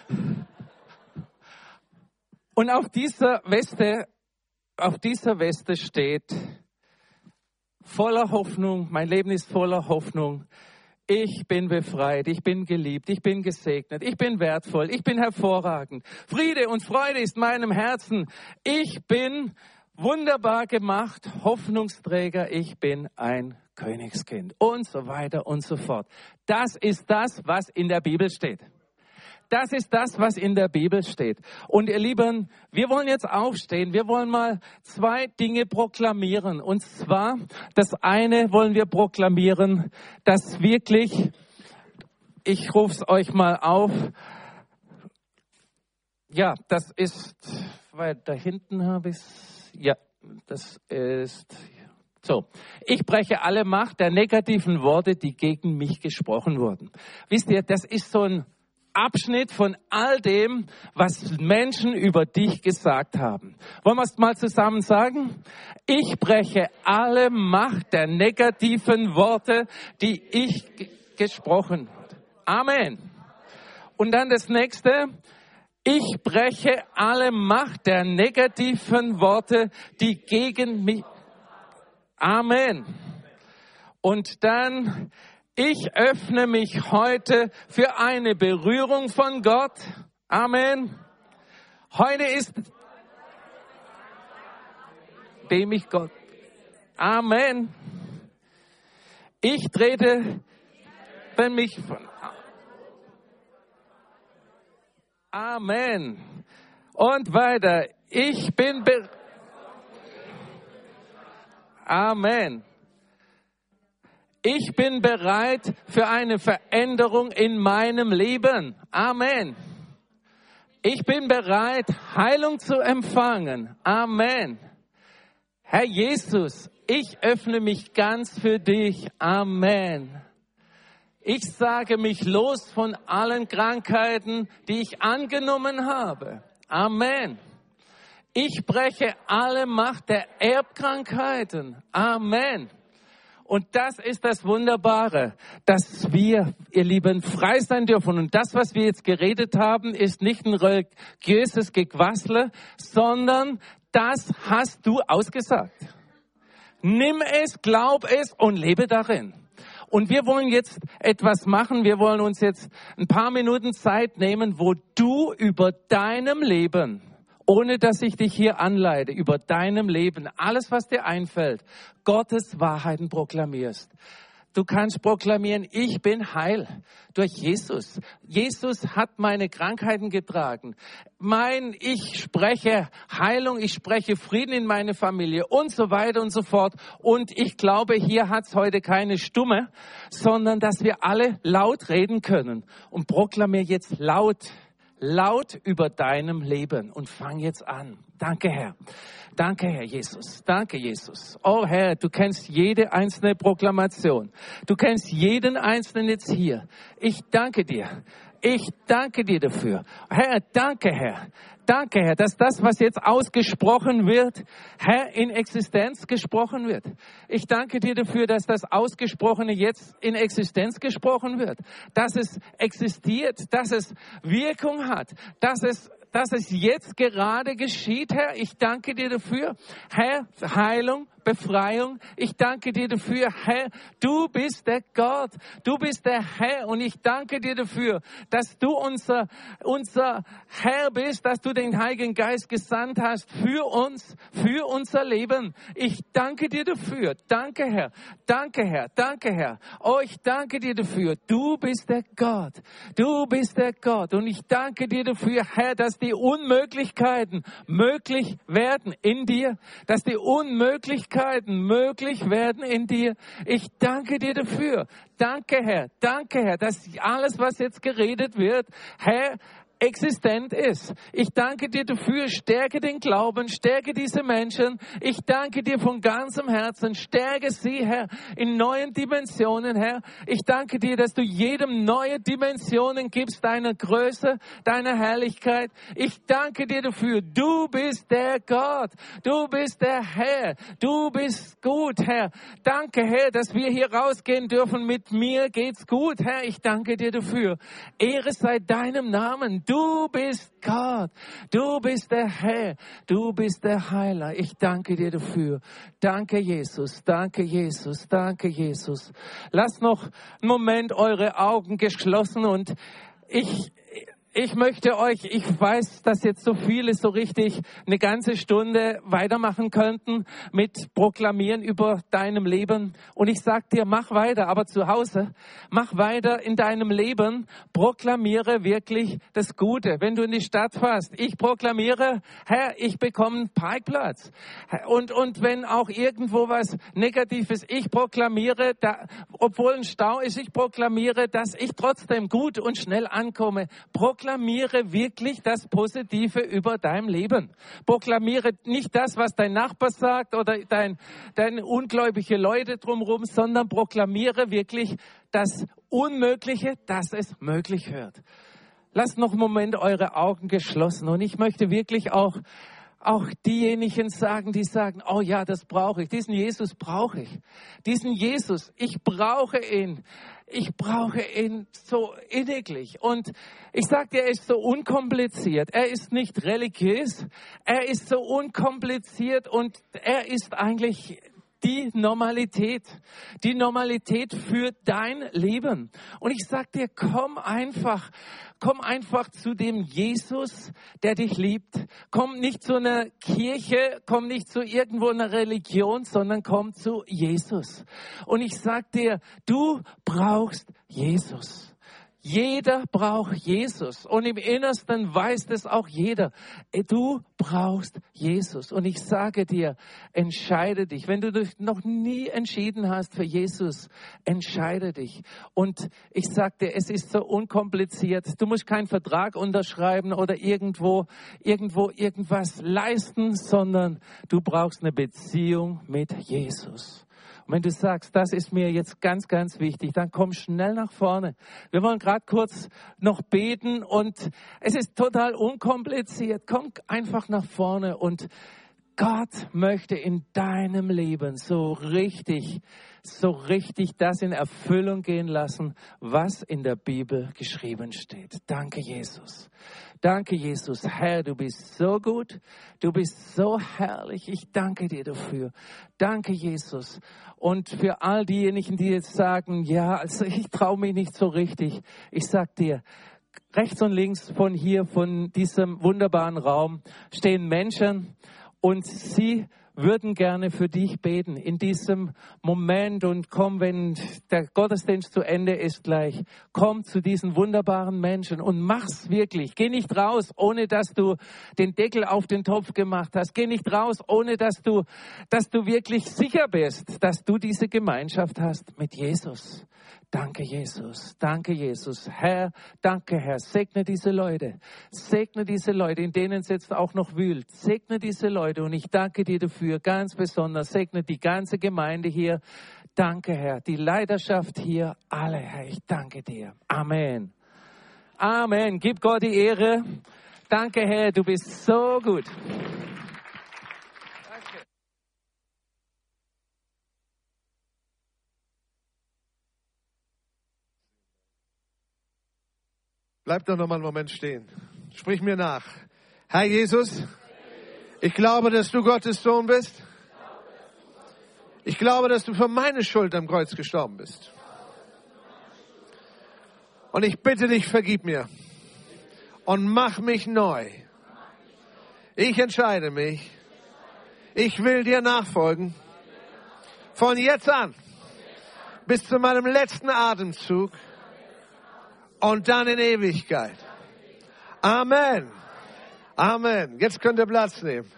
Und auf dieser Weste, auf dieser Weste steht voller Hoffnung, mein Leben ist voller Hoffnung. Ich bin befreit, ich bin geliebt, ich bin gesegnet, ich bin wertvoll, ich bin hervorragend. Friede und Freude ist meinem Herzen. Ich bin wunderbar gemacht, Hoffnungsträger, ich bin ein Königskind und so weiter und so fort. Das ist das, was in der Bibel steht. Das ist das, was in der Bibel steht. Und ihr Lieben, wir wollen jetzt aufstehen. Wir wollen mal zwei Dinge proklamieren. Und zwar, das eine wollen wir proklamieren, dass wirklich, ich rufe es euch mal auf, ja, das ist, weil da hinten habe ich es, ja, das ist... So, ich breche alle Macht der negativen Worte, die gegen mich gesprochen wurden. Wisst ihr, das ist so ein Abschnitt von all dem, was Menschen über dich gesagt haben. Wollen wir es mal zusammen sagen? Ich breche alle Macht der negativen Worte, die ich g- gesprochen habe. Amen. Und dann das nächste. Ich breche alle Macht der negativen Worte, die gegen mich... Amen. Und dann, ich öffne mich heute für eine Berührung von Gott. Amen. Heute ist, dem ich Gott. Amen. Ich trete wenn mich von. Amen. Und weiter. Ich bin be Amen. Ich bin bereit für eine Veränderung in meinem Leben. Amen. Ich bin bereit, Heilung zu empfangen. Amen. Herr Jesus, ich öffne mich ganz für dich. Amen. Ich sage mich los von allen Krankheiten, die ich angenommen habe. Amen. Ich breche alle Macht der Erbkrankheiten. Amen. Und das ist das Wunderbare, dass wir, ihr Lieben, frei sein dürfen. Und das, was wir jetzt geredet haben, ist nicht ein religiöses Gequassle, sondern das hast du ausgesagt. Nimm es, glaub es und lebe darin. Und wir wollen jetzt etwas machen. Wir wollen uns jetzt ein paar Minuten Zeit nehmen, wo du über deinem Leben, ohne dass ich dich hier anleite, über deinem Leben, alles, was dir einfällt, Gottes Wahrheiten proklamierst. Du kannst proklamieren, ich bin heil durch Jesus. Jesus hat meine Krankheiten getragen. Mein, ich spreche Heilung, ich spreche Frieden in meine Familie und so weiter und so fort. Und ich glaube, hier hat's heute keine Stumme, sondern dass wir alle laut reden können. Und proklamier jetzt laut, laut über deinem Leben und fang jetzt an. Danke, Herr. Danke, Herr Jesus. Danke, Jesus. Oh, Herr, du kennst jede einzelne Proklamation. Du kennst jeden Einzelnen jetzt hier. Ich danke dir. Ich danke dir dafür. Herr, danke, Herr. Danke, Herr, dass das, was jetzt ausgesprochen wird, Herr, in Existenz gesprochen wird. Ich danke dir dafür, dass das Ausgesprochene jetzt in Existenz gesprochen wird. Dass es existiert, dass es Wirkung hat, dass es dass es jetzt gerade geschieht, Herr. Ich danke dir dafür, Herr, Heilung, Befreiung. Ich danke dir dafür, Herr, du bist der Gott, du bist der Herr und ich danke dir dafür, dass du unser, unser Herr bist, dass du den Heiligen Geist gesandt hast für uns, für unser Leben. Ich danke dir dafür. Danke, Herr. Danke, Herr. Danke, Herr. Oh, ich danke dir dafür. Du bist der Gott. Du bist der Gott und ich danke dir dafür, Herr, dass die Unmöglichkeiten möglich werden in dir, dass die Unmöglichkeiten möglich werden in dir. Ich danke dir dafür. Danke, Herr. Danke, Herr, dass alles, was jetzt geredet wird, Herr, existent ist. Ich danke dir dafür, stärke den Glauben, stärke diese Menschen. Ich danke dir von ganzem Herzen, stärke sie, Herr, in neuen Dimensionen, Herr. Ich danke dir, dass du jedem neue Dimensionen gibst, deiner Größe, deiner Herrlichkeit. Ich danke dir dafür, du bist der Gott, du bist der Herr, du bist gut, Herr. Danke, Herr, dass wir hier rausgehen dürfen. Mit mir geht's gut, Herr. Ich danke dir dafür. Ehre sei deinem Namen. Du bist Gott, du bist der Herr, du bist der Heiler. Ich danke dir dafür. Danke, Jesus, danke, Jesus, danke, Jesus. Lasst noch einen Moment eure Augen geschlossen und ich... Ich möchte euch, ich weiß, dass jetzt so viele so richtig eine ganze Stunde weitermachen könnten mit Proklamieren über deinem Leben. Und ich sag dir, mach weiter, aber zu Hause, mach weiter in deinem Leben, proklamiere wirklich das Gute. Wenn du in die Stadt fährst, ich proklamiere, Herr, ich bekomme einen Parkplatz. Und, und wenn auch irgendwo was Negatives, ich proklamiere, da, obwohl ein Stau ist, ich proklamiere, dass ich trotzdem gut und schnell ankomme. Proklamiere wirklich das Positive über dein Leben. Proklamiere nicht das, was dein Nachbar sagt oder dein, deine ungläubige Leute drumherum, sondern proklamiere wirklich das Unmögliche, dass es möglich wird. Lasst noch einen Moment eure Augen geschlossen und ich möchte wirklich auch Auch diejenigen sagen, die sagen, oh ja, das brauche ich. Diesen Jesus brauche ich. Diesen Jesus, ich brauche ihn. Ich brauche ihn so inniglich. Und ich sage dir, er ist so unkompliziert. Er ist nicht religiös. Er ist so unkompliziert und er ist eigentlich die Normalität. Die Normalität für dein Leben. Und ich sag dir, komm einfach, komm einfach zu dem Jesus, der dich liebt. Komm nicht zu einer Kirche, komm nicht zu irgendwo einer Religion, sondern komm zu Jesus. Und ich sag dir, du brauchst Jesus. Jeder braucht Jesus und im Innersten weiß das auch jeder. Du brauchst Jesus und ich sage dir, entscheide dich. Wenn du dich noch nie entschieden hast für Jesus, entscheide dich. Und ich sage dir, es ist so unkompliziert. Du musst keinen Vertrag unterschreiben oder irgendwo, irgendwo irgendwas leisten, sondern du brauchst eine Beziehung mit Jesus. Und wenn du sagst, das ist mir jetzt ganz, ganz wichtig, dann komm schnell nach vorne. Wir wollen gerade kurz noch beten und es ist total unkompliziert. Komm einfach nach vorne und Gott möchte in deinem Leben so richtig, so richtig das in Erfüllung gehen lassen, was in der Bibel geschrieben steht. Danke, Jesus. Danke, Jesus. Herr, du bist so gut. Du bist so herrlich. Ich danke dir dafür. Danke, Jesus. Und für all diejenigen, die jetzt sagen, ja, also ich traue mich nicht so richtig. Ich sag dir, rechts und links von hier, von diesem wunderbaren Raum, stehen Menschen und sie würden gerne für dich beten in diesem Moment. Und komm, wenn der Gottesdienst zu Ende ist gleich, komm zu diesen wunderbaren Menschen und mach's wirklich. Geh nicht raus, ohne dass du den Deckel auf den Topf gemacht hast. Geh nicht raus, ohne dass du, dass du wirklich sicher bist, dass du diese Gemeinschaft hast mit Jesus. Danke, Jesus. Danke, Jesus. Herr, danke, Herr. Segne diese Leute. Segne diese Leute, in denen es jetzt auch noch wühlt. Segne diese Leute und ich danke dir dafür ganz besonders. Segne die ganze Gemeinde hier. Danke, Herr. Die Leiterschaft hier, alle, Herr. Ich danke dir. Amen. Amen. Gib Gott die Ehre. Danke, Herr. Du bist so gut. Bleib doch noch mal einen Moment stehen. Sprich mir nach. Herr Jesus, ich glaube, dass du Gottes Sohn bist. Ich glaube, dass du für meine Schuld am Kreuz gestorben bist. Und ich bitte dich, vergib mir und mach mich neu. Ich entscheide mich. Ich will dir nachfolgen. Von jetzt an bis zu meinem letzten Atemzug. Und dann in Ewigkeit. Amen. Amen. Jetzt könnt ihr Platz nehmen.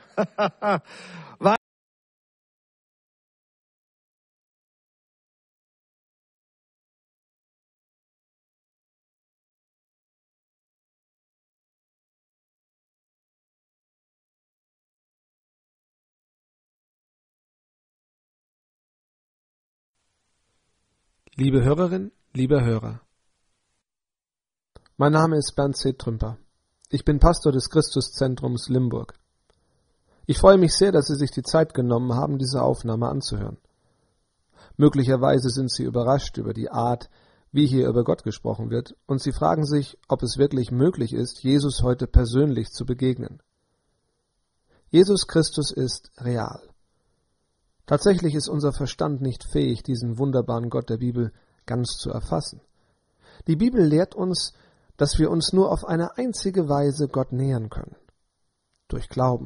Liebe Hörerin, lieber Hörer. Mein Name ist Bernd C. Trümper. Ich bin Pastor des Christuszentrums Limburg. Ich freue mich sehr, dass Sie sich die Zeit genommen haben, diese Aufnahme anzuhören. Möglicherweise sind Sie überrascht über die Art, wie hier über Gott gesprochen wird, und Sie fragen sich, ob es wirklich möglich ist, Jesus heute persönlich zu begegnen. Jesus Christus ist real. Tatsächlich ist unser Verstand nicht fähig, diesen wunderbaren Gott der Bibel ganz zu erfassen. Die Bibel lehrt uns, dass wir uns nur auf eine einzige Weise Gott nähern können. Durch Glauben.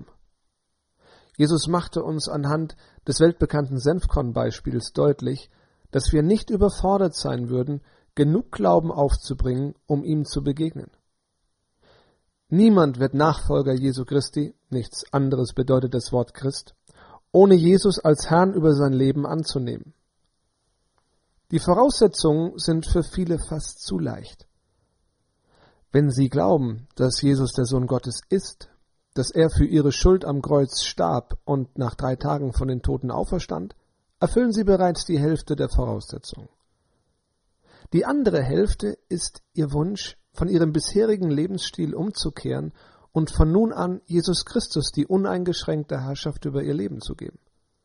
Jesus machte uns anhand des weltbekannten Senfkorn-Beispiels deutlich, dass wir nicht überfordert sein würden, genug Glauben aufzubringen, um ihm zu begegnen. Niemand wird Nachfolger Jesu Christi, nichts anderes bedeutet das Wort Christ, ohne Jesus als Herrn über sein Leben anzunehmen. Die Voraussetzungen sind für viele fast zu leicht. Wenn sie glauben, dass Jesus der Sohn Gottes ist, dass er für ihre Schuld am Kreuz starb und nach drei Tagen von den Toten auferstand, erfüllen sie bereits die Hälfte der Voraussetzungen. Die andere Hälfte ist ihr Wunsch, von ihrem bisherigen Lebensstil umzukehren und von nun an Jesus Christus die uneingeschränkte Herrschaft über ihr Leben zu geben.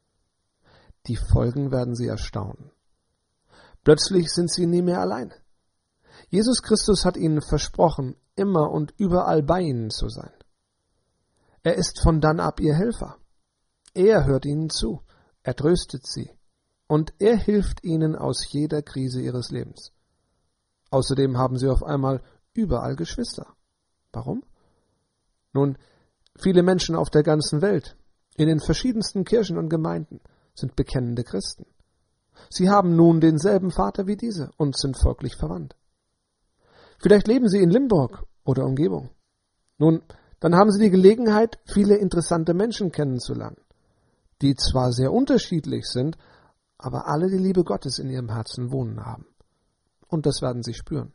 Die Folgen werden sie erstaunen. Plötzlich sind sie nie mehr allein. Jesus Christus hat ihnen versprochen, immer und überall bei ihnen zu sein. Er ist von dann ab ihr Helfer. Er hört ihnen zu, er tröstet sie und er hilft ihnen aus jeder Krise ihres Lebens. Außerdem haben sie auf einmal überall Geschwister. Warum? Nun, viele Menschen auf der ganzen Welt, in den verschiedensten Kirchen und Gemeinden, sind bekennende Christen. Sie haben nun denselben Vater wie diese und sind folglich verwandt. Vielleicht leben Sie in Limburg oder Umgebung. Nun, dann haben Sie die Gelegenheit, viele interessante Menschen kennenzulernen, die zwar sehr unterschiedlich sind, aber alle die Liebe Gottes in ihrem Herzen wohnen haben. Und das werden Sie spüren.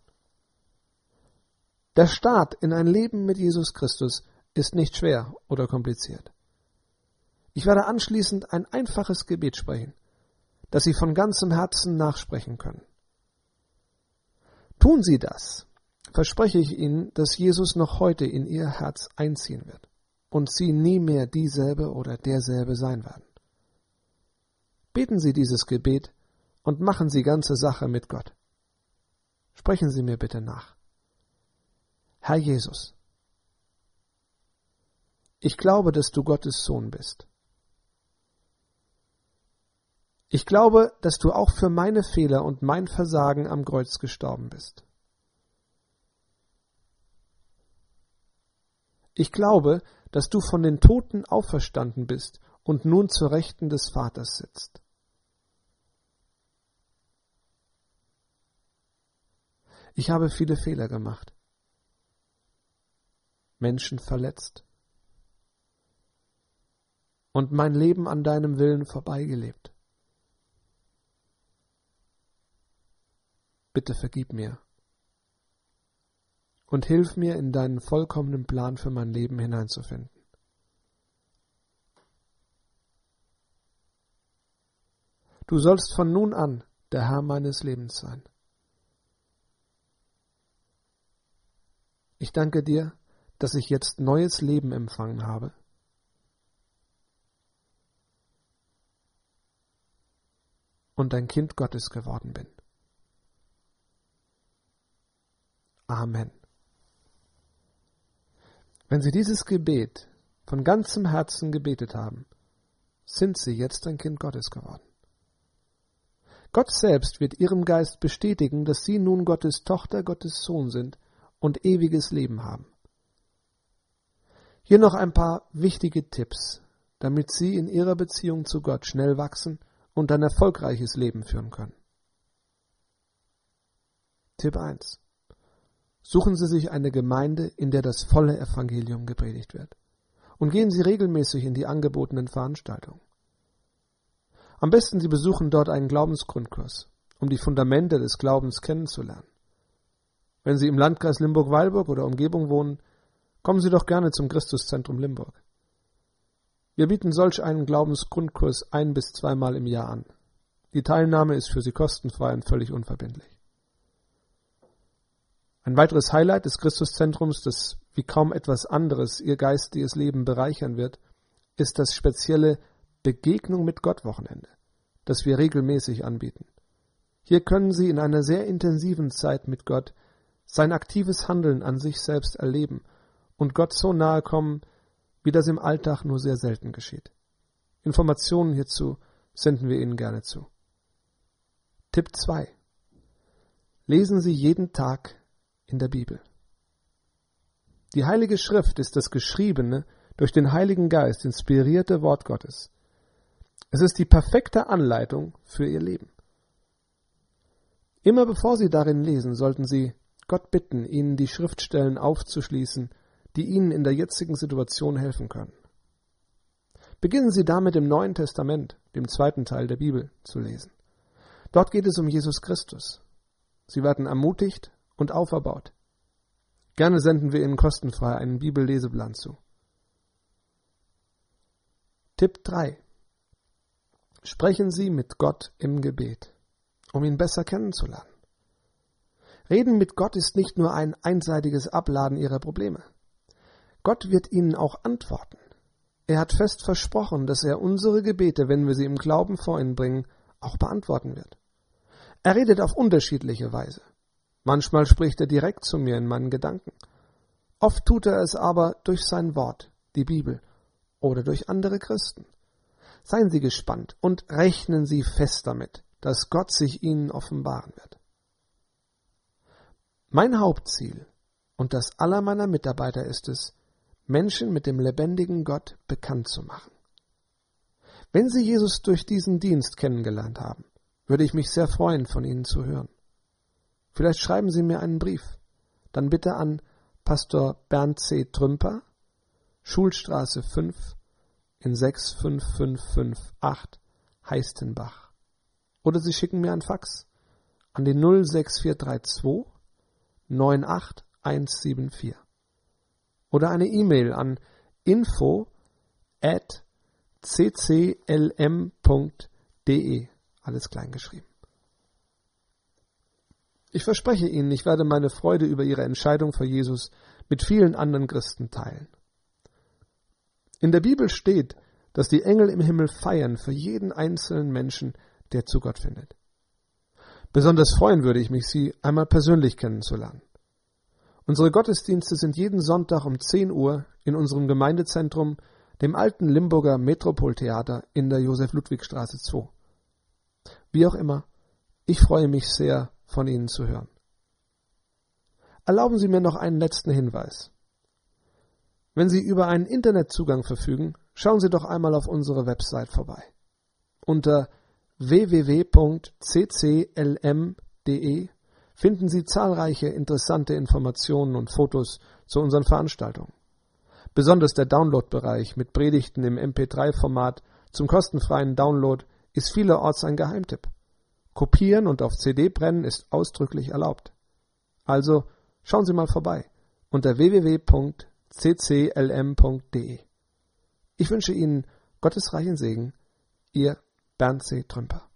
Der Start in ein Leben mit Jesus Christus ist nicht schwer oder kompliziert. Ich werde anschließend ein einfaches Gebet sprechen, das Sie von ganzem Herzen nachsprechen können. Tun Sie das, verspreche ich Ihnen, dass Jesus noch heute in Ihr Herz einziehen wird und Sie nie mehr dieselbe oder derselbe sein werden. Beten Sie dieses Gebet und machen Sie ganze Sache mit Gott. Sprechen Sie mir bitte nach. Herr Jesus, ich glaube, dass du Gottes Sohn bist. Ich glaube, dass du auch für meine Fehler und mein Versagen am Kreuz gestorben bist. Ich glaube, dass du von den Toten auferstanden bist und nun zur Rechten des Vaters sitzt. Ich habe viele Fehler gemacht, Menschen verletzt und mein Leben an deinem Willen vorbeigelebt. Bitte vergib mir und hilf mir, in deinen vollkommenen Plan für mein Leben hineinzufinden. Du sollst von nun an der Herr meines Lebens sein. Ich danke dir, dass ich jetzt neues Leben empfangen habe. Und ein Kind Gottes geworden bin. Amen. Wenn Sie dieses Gebet von ganzem Herzen gebetet haben, sind Sie jetzt ein Kind Gottes geworden. Gott selbst wird Ihrem Geist bestätigen, dass Sie nun Gottes Tochter, Gottes Sohn sind und ewiges Leben haben. Hier noch ein paar wichtige Tipps, damit Sie in Ihrer Beziehung zu Gott schnell wachsen und ein erfolgreiches Leben führen können. Tipp eins. Suchen Sie sich eine Gemeinde, in der das volle Evangelium gepredigt wird. Und gehen Sie regelmäßig in die angebotenen Veranstaltungen. Am besten Sie besuchen dort einen Glaubensgrundkurs, um die Fundamente des Glaubens kennenzulernen. Wenn Sie im Landkreis Limburg-Weilburg oder Umgebung wohnen, kommen Sie doch gerne zum Christuszentrum Limburg. Wir bieten solch einen Glaubensgrundkurs ein- bis zweimal im Jahr an. Die Teilnahme ist für Sie kostenfrei und völlig unverbindlich. Ein weiteres Highlight des Christuszentrums, das wie kaum etwas anderes Ihr geistiges Leben bereichern wird, ist das spezielle Begegnung mit Gott Wochenende, das wir regelmäßig anbieten. Hier können Sie in einer sehr intensiven Zeit mit Gott sein aktives Handeln an sich selbst erleben und Gott so nahe kommen, wie das im Alltag nur sehr selten geschieht. Informationen hierzu senden wir Ihnen gerne zu. Tipp zwei. Lesen Sie jeden Tag in der Bibel. Die Heilige Schrift ist das geschriebene, durch den Heiligen Geist inspirierte Wort Gottes. Es ist die perfekte Anleitung für Ihr Leben. Immer bevor Sie darin lesen, sollten Sie Gott bitten, Ihnen die Schriftstellen aufzuschließen, die Ihnen in der jetzigen Situation helfen können. Beginnen Sie damit im Neuen Testament, dem zweiten Teil der Bibel, zu lesen. Dort geht es um Jesus Christus. Sie werden ermutigt und auferbaut. Gerne senden wir Ihnen kostenfrei einen Bibelleseplan zu. Tipp drei. Sprechen Sie mit Gott im Gebet, um ihn besser kennenzulernen. Reden mit Gott ist nicht nur ein einseitiges Abladen Ihrer Probleme. Gott wird Ihnen auch antworten. Er hat fest versprochen, dass er unsere Gebete, wenn wir sie im Glauben vor ihn bringen, auch beantworten wird. Er redet auf unterschiedliche Weise. Manchmal spricht er direkt zu mir in meinen Gedanken. Oft tut er es aber durch sein Wort, die Bibel, oder durch andere Christen. Seien Sie gespannt und rechnen Sie fest damit, dass Gott sich Ihnen offenbaren wird. Mein Hauptziel und das aller meiner Mitarbeiter ist es, Menschen mit dem lebendigen Gott bekannt zu machen. Wenn Sie Jesus durch diesen Dienst kennengelernt haben, würde ich mich sehr freuen, von Ihnen zu hören. Vielleicht schreiben Sie mir einen Brief, dann bitte an Pastor Bernd C. Trümper, Schulstraße fünf in sechs fünf fünf fünf acht, Heistenbach. Oder Sie schicken mir ein Fax an die null sechs vier drei zwei neun acht eins sieben vier. Oder eine E-Mail an info at c c l m punkt d e, alles klein geschrieben. Ich verspreche Ihnen, ich werde meine Freude über Ihre Entscheidung für Jesus mit vielen anderen Christen teilen. In der Bibel steht, dass die Engel im Himmel feiern für jeden einzelnen Menschen, der zu Gott findet. Besonders freuen würde ich mich, Sie einmal persönlich kennenzulernen. Unsere Gottesdienste sind jeden Sonntag um zehn Uhr in unserem Gemeindezentrum, dem alten Limburger Metropoltheater in der Josef-Ludwig-Straße zwei. Wie auch immer, ich freue mich sehr, von Ihnen zu hören. Erlauben Sie mir noch einen letzten Hinweis. Wenn Sie über einen Internetzugang verfügen, schauen Sie doch einmal auf unsere Website vorbei. Unter w w w punkt c c l m punkt d e finden Sie zahlreiche interessante Informationen und Fotos zu unseren Veranstaltungen. Besonders der Download-Bereich mit Predigten im M P drei Format zum kostenfreien Download ist vielerorts ein Geheimtipp. Kopieren und auf C D brennen ist ausdrücklich erlaubt. Also schauen Sie mal vorbei unter w w w punkt c c l m punkt d e. Ich wünsche Ihnen Gottes reichen Segen, Ihr Bernd C. Trümper.